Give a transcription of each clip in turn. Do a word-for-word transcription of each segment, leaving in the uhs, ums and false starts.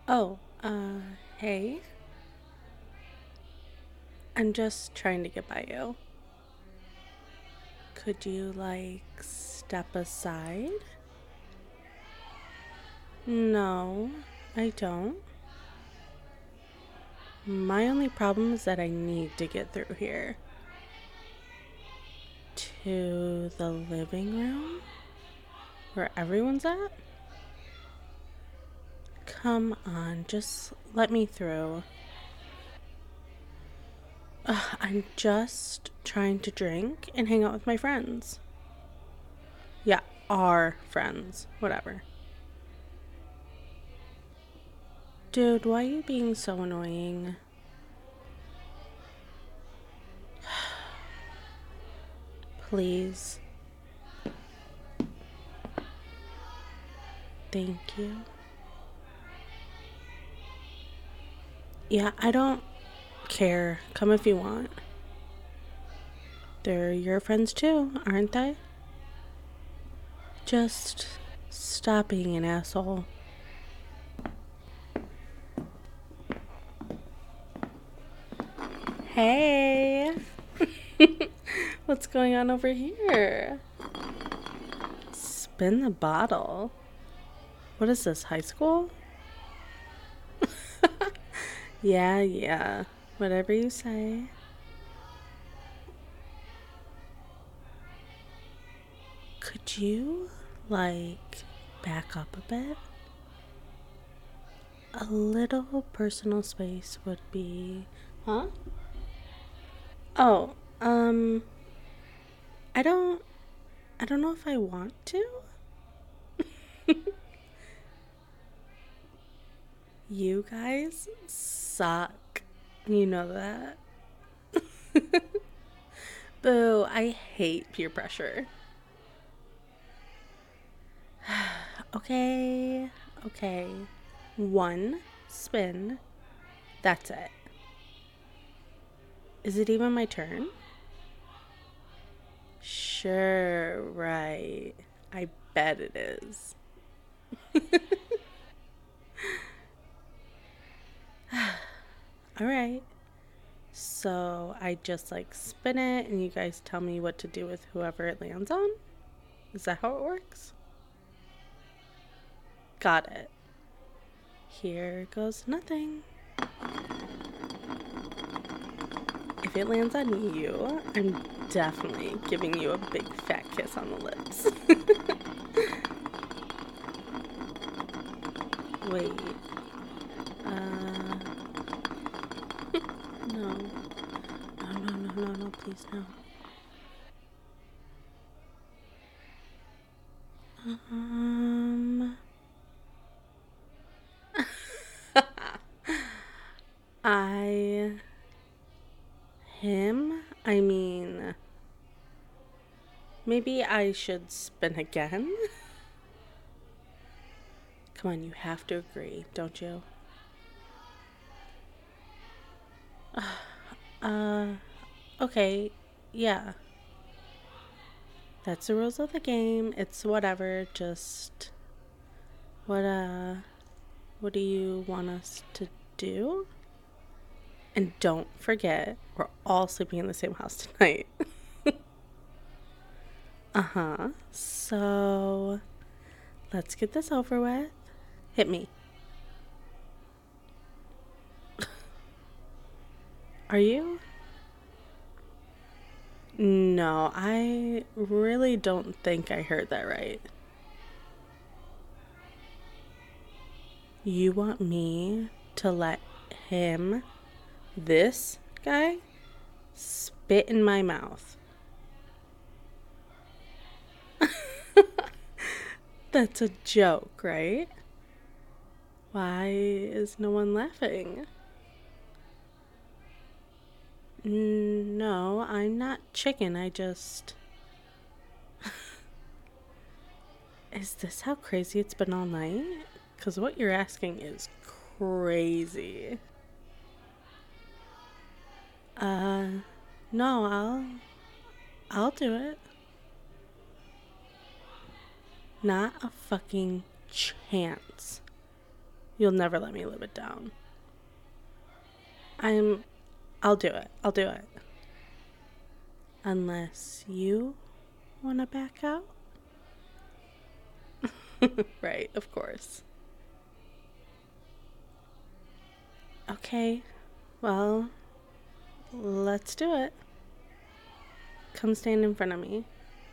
Oh, uh, hey. I'm just trying to get by you. Could you, like, step aside? No, I don't. My only problem is that I need to get through here. To the living room? Where everyone's at? Come on, just let me through. Ugh, I'm just trying to drink and hang out with my friends. Yeah, our friends. Whatever. Dude, why are you being so annoying? Please. Thank you. Yeah, I don't care. Come if you want. They're your friends too, aren't they? Just stop being an asshole. Hey! What's going on over here? Spin the bottle. What is this, high school? Yeah, yeah. Whatever you say. Could you, like, back up a bit? A little personal space would be. Huh? Oh, um. I don't. I don't know if I want to. You guys suck. You know that. Boo, I hate peer pressure. Okay, okay. One spin. That's it. Is it even my turn? Sure, right. I bet it is. All right. So I just like spin it and you guys tell me what to do with whoever it lands on? Is that how it works? Got it. Here goes nothing. If it lands on you, I'm definitely giving you a big fat kiss on the lips. Wait. Uh. No. No, no, no, no, no, please, no. Um. I. Him? I mean. Maybe I should spin again? Come on, you have to agree, don't you? Uh, okay, yeah. That's the rules of the game. It's whatever, just what uh what do you want us to do? And don't forget, we're all sleeping in the same house tonight. Uh-huh. So, let's get this over with. Hit me. Are you? No, I really don't think I heard that right. You want me to let him, this guy, spit in my mouth? That's a joke, right? Why is no one laughing? No, I'm not chicken. I just. Is this how crazy it's been all night? Because what you're asking is crazy. Uh, no, I'll. I'll do it. Not a fucking chance. You'll never let me live it down. I'm... I'll do it. I'll do it. Unless you want to back out? Right, of course. Okay, well, let's do it. Come stand in front of me.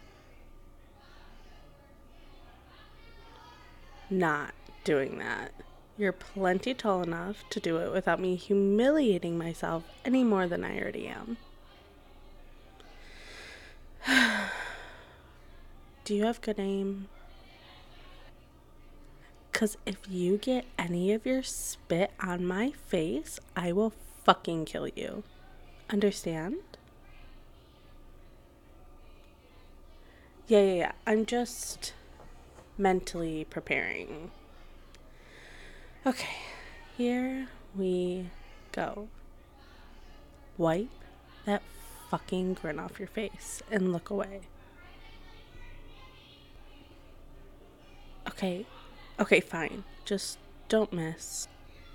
Not doing that. You're plenty tall enough to do it without me humiliating myself any more than I already am. Do you have good aim? Because if you get any of your spit on my face, I will fucking kill you. Understand? Yeah, yeah, yeah. I'm just mentally preparing. Okay, here we go. Wipe that fucking grin off your face and look away. Okay, okay, fine. Just don't miss.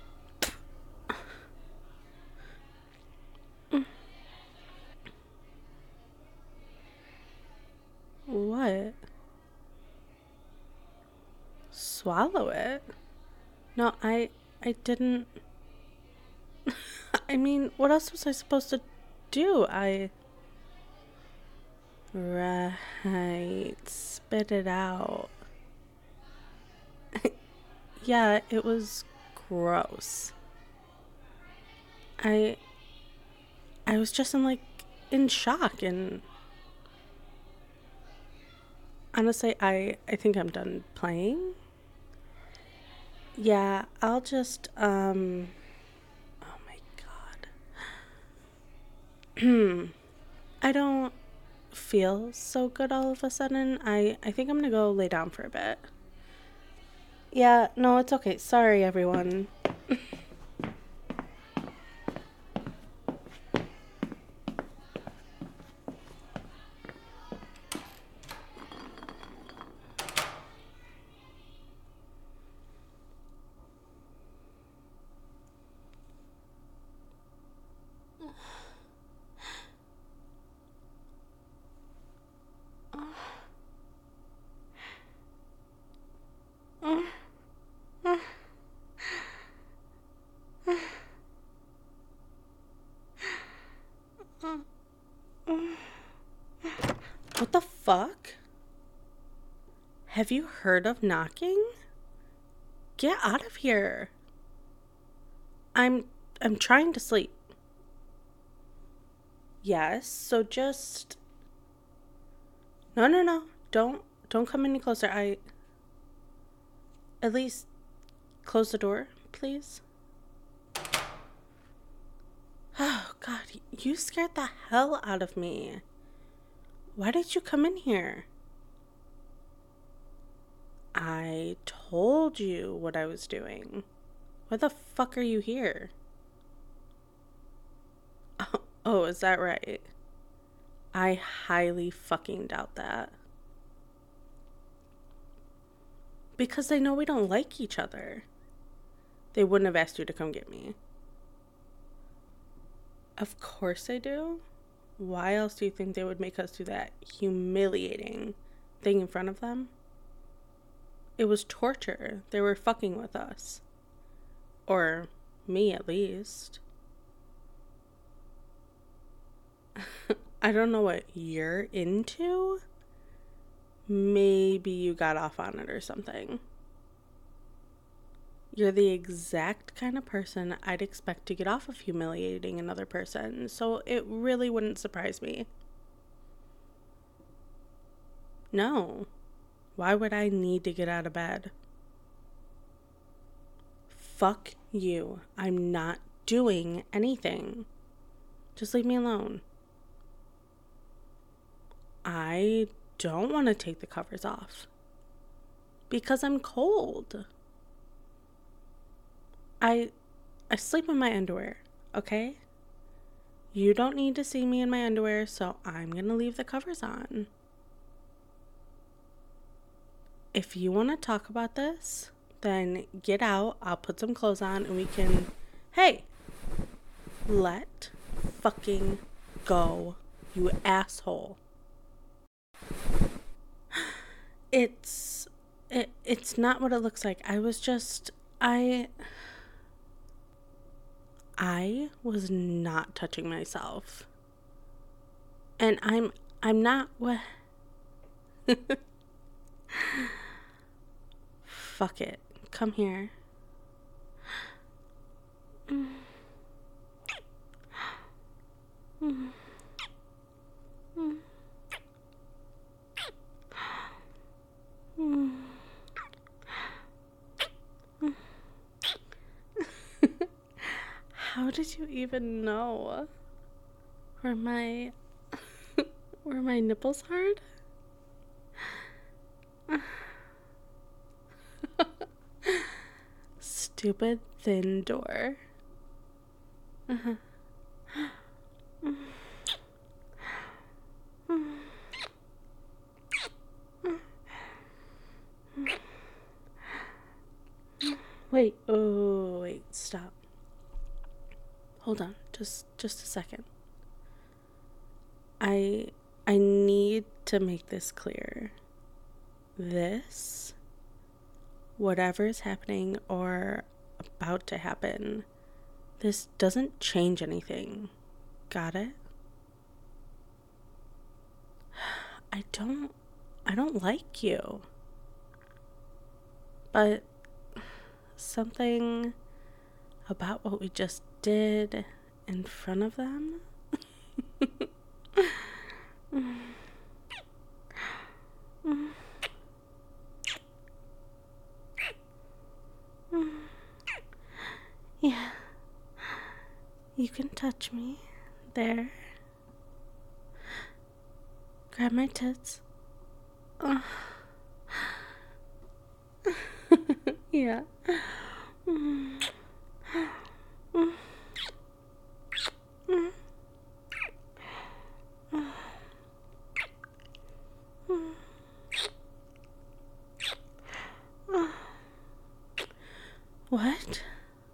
What? Swallow it? No, I I didn't. I mean, what else was I supposed to do? I Right, spit it out. Yeah, it was gross. I I was just in like in shock, and honestly, I I think I'm done playing. Yeah, I'll just um oh my god. I don't feel so good all of a sudden. I I think I'm going to go lay down for a bit. Yeah, no, it's okay. Sorry, everyone. What the fuck? Have you heard of knocking? Get out of here. I'm I'm trying to sleep. Yes, so just No, no, no. Don't don't come any closer. I At least close the door, please. Oh god, you scared the hell out of me. Why did you come in here? I told you what I was doing. Why the fuck are you here? Oh, oh, is that right? I highly fucking doubt that. Because they know we don't like each other. They wouldn't have asked you to come get me. Of course they do. Why else do you think they would make us do that humiliating thing in front of them? It was torture. They were fucking with us. Or me, at least. I don't know what you're into. Maybe you got off on it or something. You're the exact kind of person I'd expect to get off of humiliating another person, so it really wouldn't surprise me. No. Why would I need to get out of bed? Fuck you. I'm not doing anything. Just leave me alone. I don't want to take the covers off. Because I'm cold. I I sleep in my underwear, okay? You don't need to see me in my underwear, so I'm going to leave the covers on. If you want to talk about this, then get out. I'll put some clothes on and we can... Hey! Let fucking go, you asshole. It's... It, it's not what it looks like. I was just... I... I was not touching myself. And I'm... I'm not... What... Fuck it. Come here. Mm. Mm. Mm. Mm. How did you even know? Were my... Were my nipples hard? Stupid thin door. Uh-huh. Wait, oh, wait, stop. Hold on, just just a second. I I need to make this clear. This, whatever is happening or about to happen, this doesn't change anything. Got it? I don't I don't like you. But something about what we just did in front of them? mm. Mm. Mm. Yeah. You can touch me. There. Grab my tits. Uh. Yeah. Mm. Mm. Mm. Mm. Mm. What?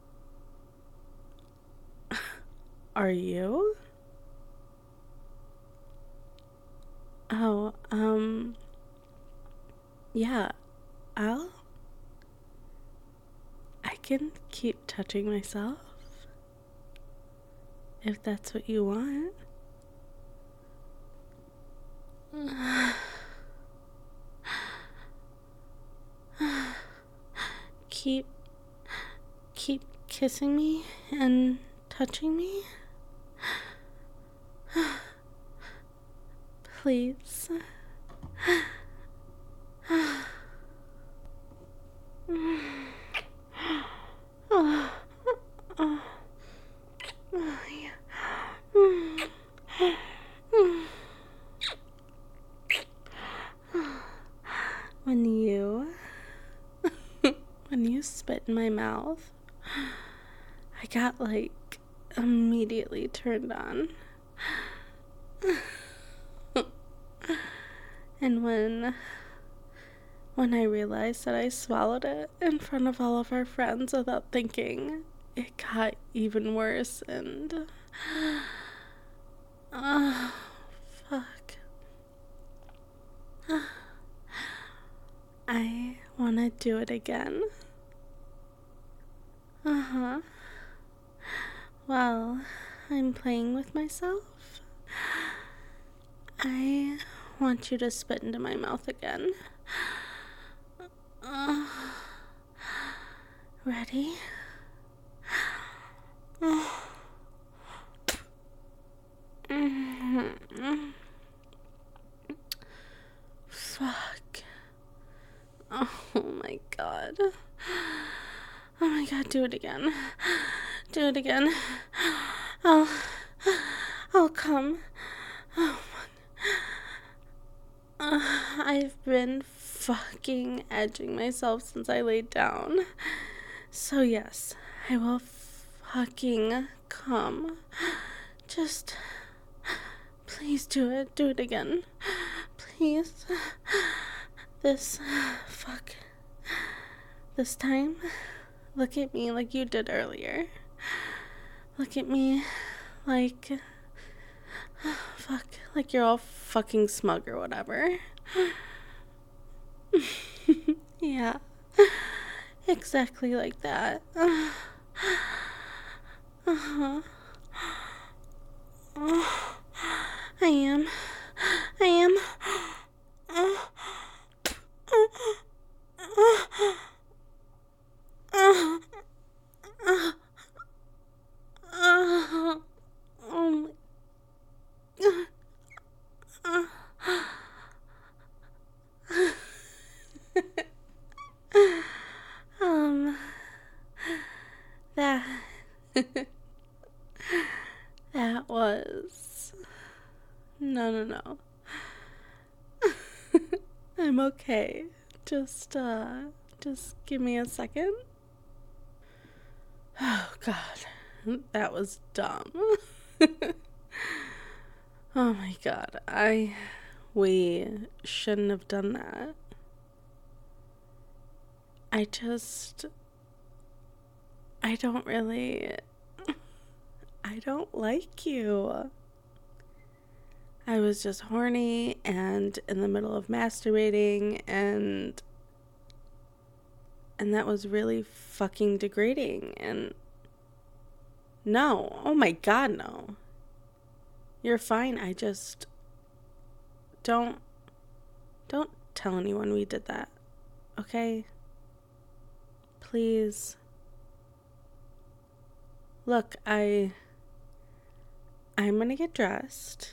Are you? Oh, um, yeah, I'll, I can keep touching myself, if that's what you want. Keep, keep kissing me and touching me. Please. Oh, oh, oh, yeah. When you, when you spit in my mouth, I got like immediately turned on. And when when I realized that I swallowed it in front of all of our friends without thinking, it got even worse. And oh, fuck. I want to do it again. Uh-huh. Well, I'm playing with myself. I want you to spit into my mouth again. Uh, ready? Uh, mm-hmm. Fuck. Oh my god. Oh my god, do it again. Do it again. I'll... I'll come. Oh my... Uh, I've been fucking edging myself since I laid down. So yes, I will fucking come. Just... Please do it. Do it again. Please. This... Fuck... This time, look at me like you did earlier. Look at me like, fuck, like you're all fucking smug or whatever. Yeah, exactly like that. Uh-huh. I am. I am. Oh my um that that was no no no. I'm okay. Just uh just give me a second. Oh god. That was dumb. Oh my god. I we shouldn't have done that. I just I don't really I don't like you. I was just horny and in the middle of masturbating and and that was really fucking degrading and no. Oh my god, no. You're fine. I just don't don't tell anyone we did that. Okay? Please. Look, I I'm going to get dressed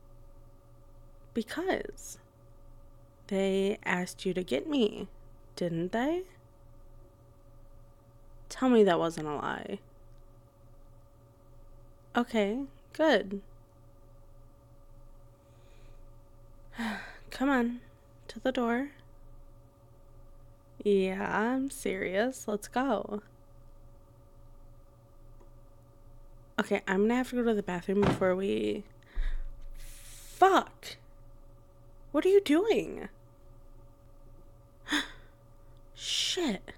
because they asked you to get me, didn't they? Tell me that wasn't a lie. Okay, good. Come on, to the door. Yeah, I'm serious. Let's go. Okay, I'm gonna have to go to the bathroom before we... Fuck! What are you doing? Shit.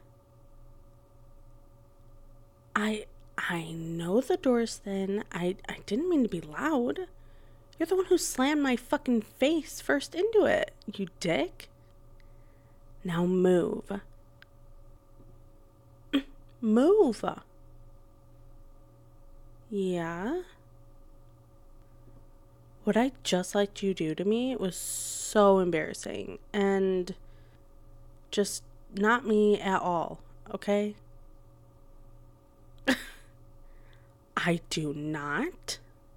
I... I know the door's thin. I, I didn't mean to be loud. You're the one who slammed my fucking face first into it, you dick. Now move. Move. Yeah? What I just let you do to me was so embarrassing and just not me at all, okay? I do not.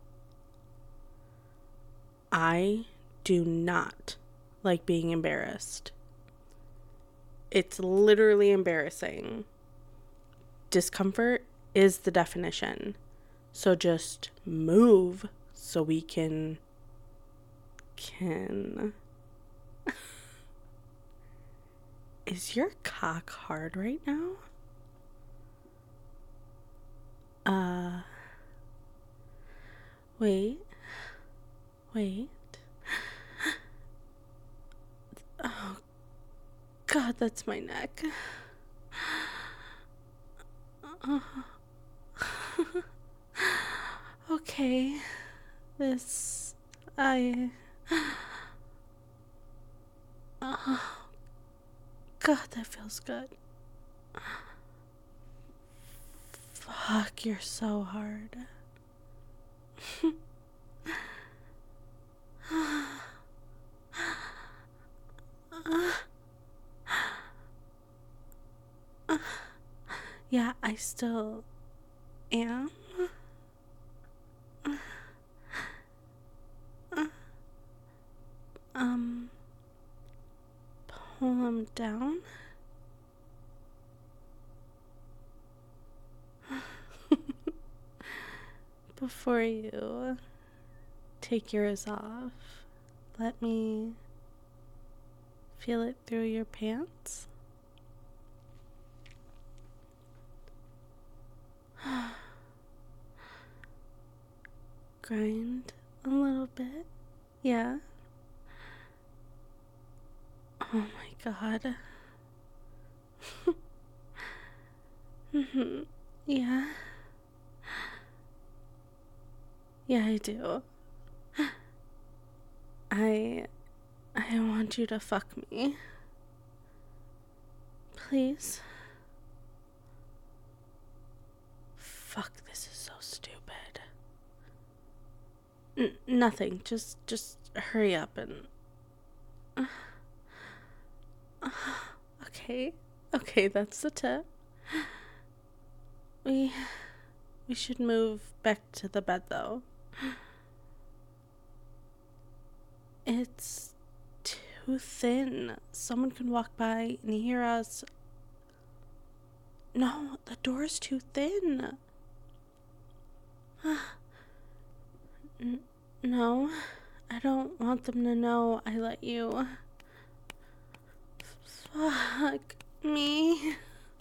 I do not like being embarrassed. It's literally embarrassing. Discomfort is the definition. So just move so we can can Is your cock hard right now? Uh Wait. Wait. Oh god, that's my neck. Uh, okay. This I Oh god, that feels good. Fuck, you're so hard. Yeah, I still am. Um, pull him down. Before you take yours off, let me feel it through your pants. Grind a little bit. Yeah. Oh my god. Mm-hmm. Yeah. Yeah, I do. I I want you to fuck me. Please. Fuck, this is so stupid. N- nothing. Just just hurry up and uh, uh, okay. Okay, that's the tip. We we should move back to the bed though. It's too thin. Someone can walk by and hear us. No, the door's too thin. N- no, I don't want them to know I let you. Fuck me.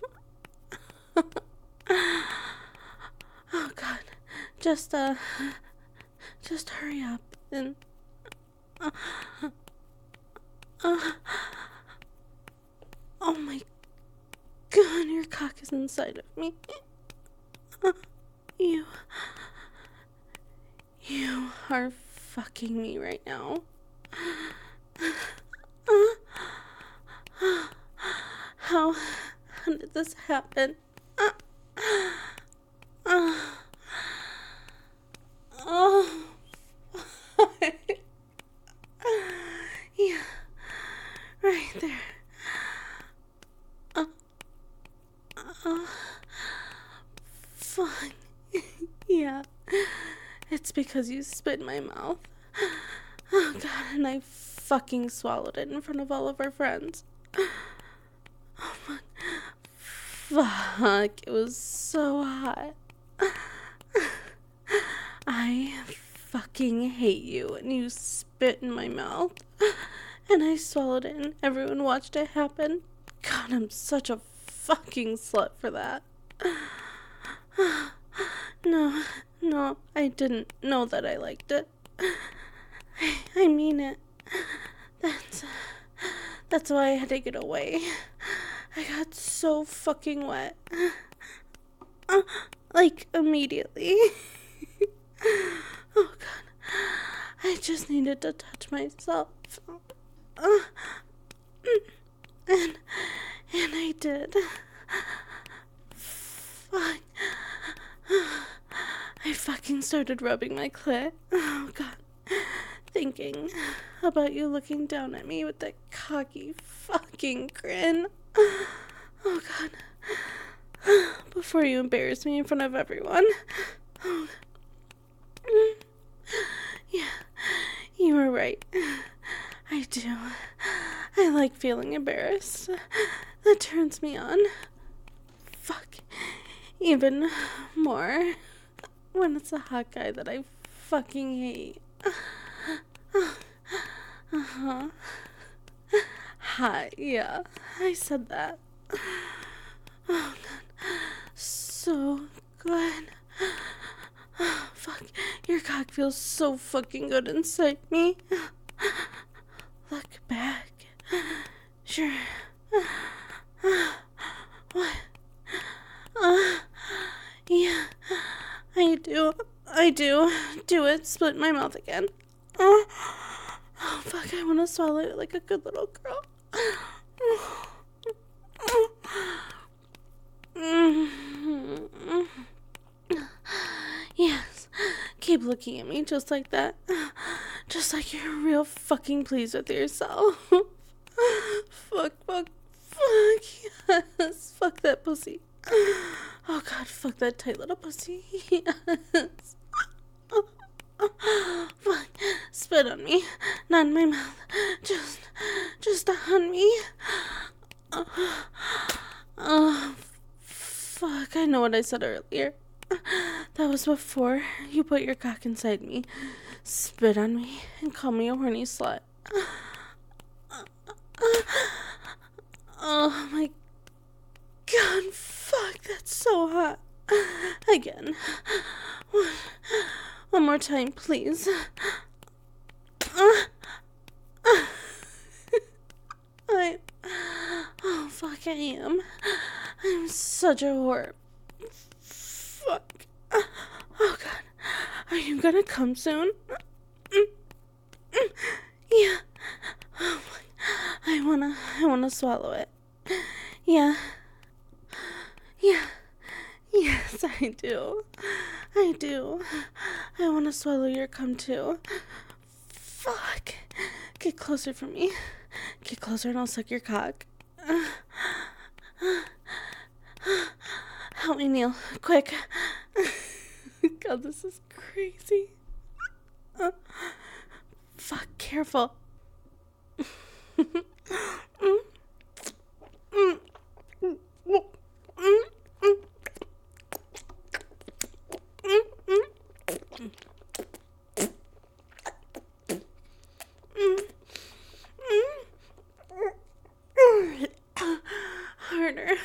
Oh god. Just uh just hurry up and uh, uh, oh my god, your cock is inside of me. Uh, you You are fucking me right now. Uh, how how did this happen? Uh, uh, oh. Yeah, right there. Uh, uh, fuck. Yeah, it's because you spit in my mouth. Oh god, and I fucking swallowed it in front of all of our friends. Oh fuck. Fuck, it was so hot. I fucking hate you, and you spit in my mouth. And I swallowed it, and everyone watched it happen. God, I'm such a fucking slut for that. No, no, I didn't know that I liked it. I, I mean it. That's, that's why I had to get away. I got so fucking wet. Uh, like, immediately. Oh, God. I just needed to touch myself. Uh, and, and I did. Fuck. I fucking started rubbing my clit. Oh, God. Thinking about you looking down at me with that cocky fucking grin. Oh, God. Before you embarrass me in front of everyone. Oh. Yeah, you were right. I do. I like feeling embarrassed. That turns me on. Fuck. Even more when it's a hot guy that I fucking hate. Uh-huh. Hot, yeah. I said that. Oh, God. So good. Fuck. Your cock feels so fucking good inside me. Look back. Sure. What? Uh, yeah. I do. I do. Do it. Split my mouth again. Oh, oh fuck. I want to swallow it like a good little girl. Yes. Keep looking at me just like that. Just like you're real fucking pleased with yourself. Fuck, fuck, fuck. Yes. Fuck that pussy. Oh god, fuck that tight little pussy. Yes. Fuck. Spit on me. Not in my mouth. Just, just on me. Oh, fuck. I know what I said earlier. That was before you put your cock inside me, spit on me, and call me a horny slut. Oh my god, fuck, that's so hot. Again. One, one more time, please. I. Oh, fuck, I am. I'm such a whore. Fuck. Oh, God. Are you gonna come soon? Yeah. Oh, my. I wanna, I wanna swallow it. Yeah. Yeah. Yes, I do. I do. I wanna swallow your cum, too. Fuck. Get closer from me. Get closer and I'll suck your cock. Help me, Neil. Quick. God, this is crazy. Uh, fuck, careful. mm, mm, mm, mm, mm, mm, mm, mm. Harder.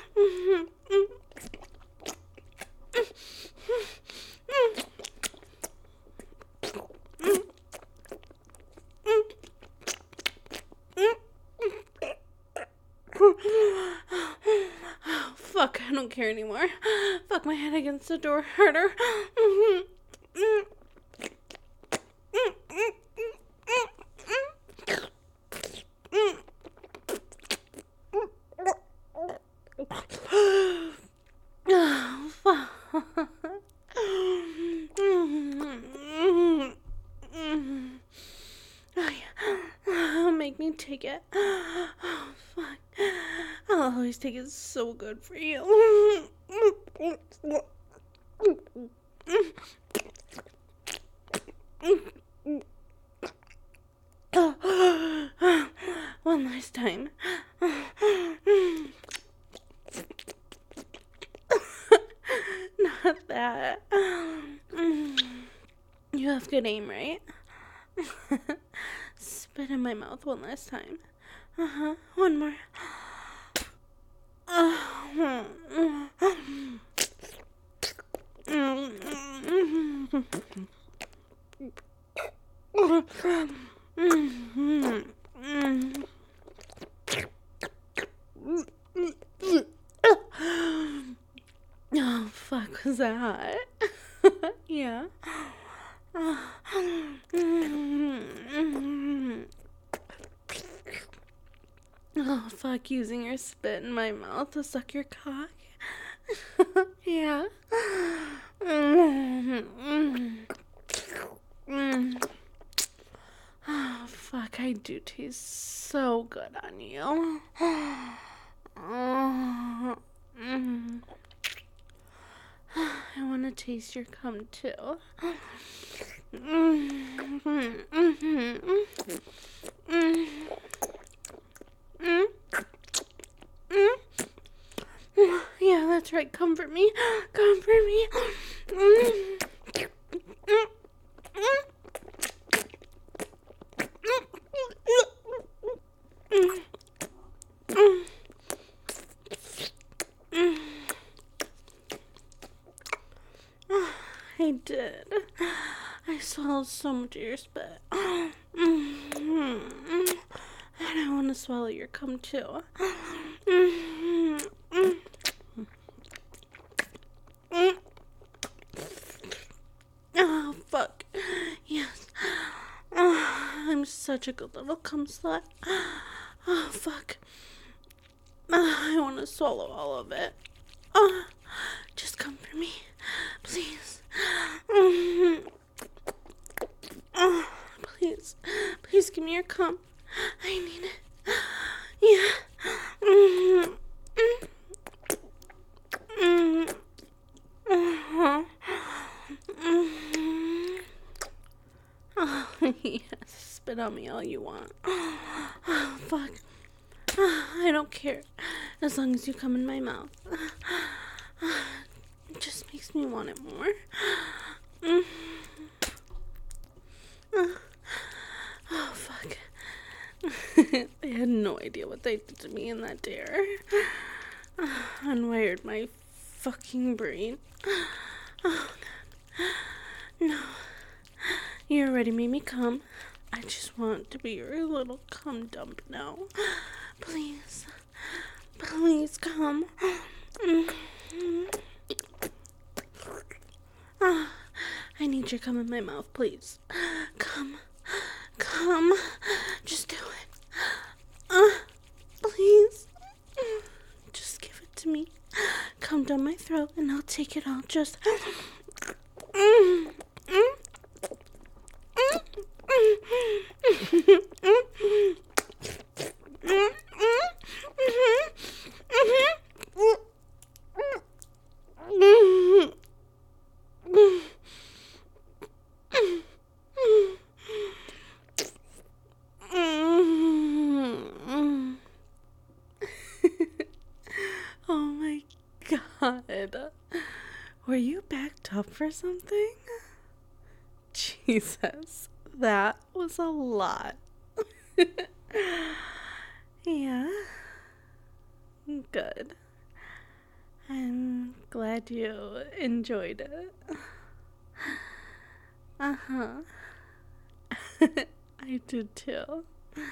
Oh, fuck, I don't care anymore. Fuck my head against the door harder. Oh, fuck. Oh, yeah. Oh, make me take it. Oh, fuck. I'll always take it. So good for you. One last time. Not that. You have good aim, right? Spit in my mouth one last time. Uh-huh. One more. Oh, fuck, was that hot? Yeah. Oh, fuck, using your spit in my mouth to suck your cock. Yeah. Oh, fuck, I do taste so good on you. Oh, mm. I want to taste your cum, too. Mm-hmm, mm-hmm, mm-hmm. Mm. Mm. Yeah, that's right. Comfort me. Comfort me. Mm. Mm. Mm. Mm. Mm. I did. I swallowed so much of your spit. Mm-hmm. And I want to swallow your cum too. Mm-hmm. Mm-hmm. Oh, fuck. Yes. Oh, I'm such a good little cum slut. Oh, fuck. Oh, I want to swallow all of it. Oh, just come for me. Please. Mm-hmm. Oh, please. Please give me your cum. I need it. Yeah. Mm-hmm. Mm-hmm. Uh-huh. Mm-hmm. Oh, yes. Spit on me all you want. Oh, fuck. I don't care. As long as you come in my mouth. It just makes me want it more. Mm-hmm. Oh, fuck. They had no idea what they did to me in that dare. Unwired my fucking brain. Oh, God. No. You already made me come. I just want to be your little cum dump now. Please. Please come. Mm-hmm. your cum in my mouth, please. Come. Come. Just do it. Uh, please. Just give it to me. Come down my throat and I'll take it all. Just. Oh my God. Were you backed up for something? Jesus, that was a lot. Yeah. Good. I'm glad you enjoyed it. Uh-huh. I did too.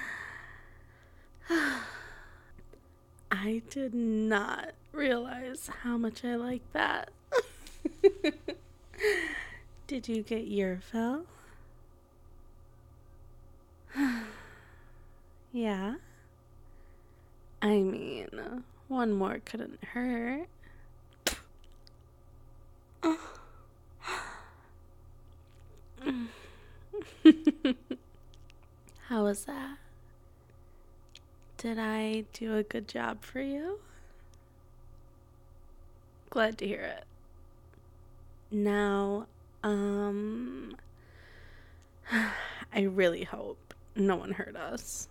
I did not realize how much I like that. Did you get your fill? Yeah. I mean, one more couldn't hurt. How was that? Did I do a good job for you? Glad to hear it. Now, um, I really hope no one heard us.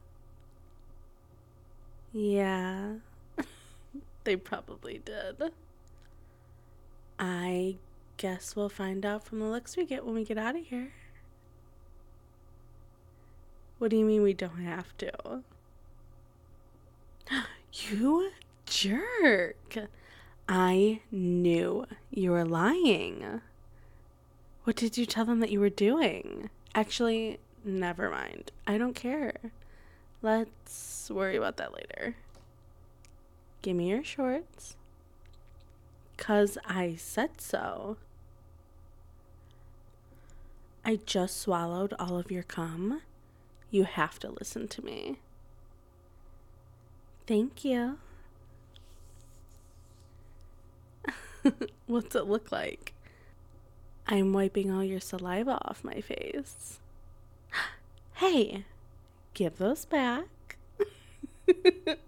Yeah, they probably did. I guess we'll find out from the looks we get when we get out of here. What do you mean we don't have to? You jerk. I knew you were lying. What did you tell them that you were doing? Actually, never mind. I don't care. Let's worry about that later. Give me your shorts. 'Cause I said so. I just swallowed all of your cum. You have to listen to me. Thank you. What's it look like? I'm wiping all your saliva off my face. Hey, give those back.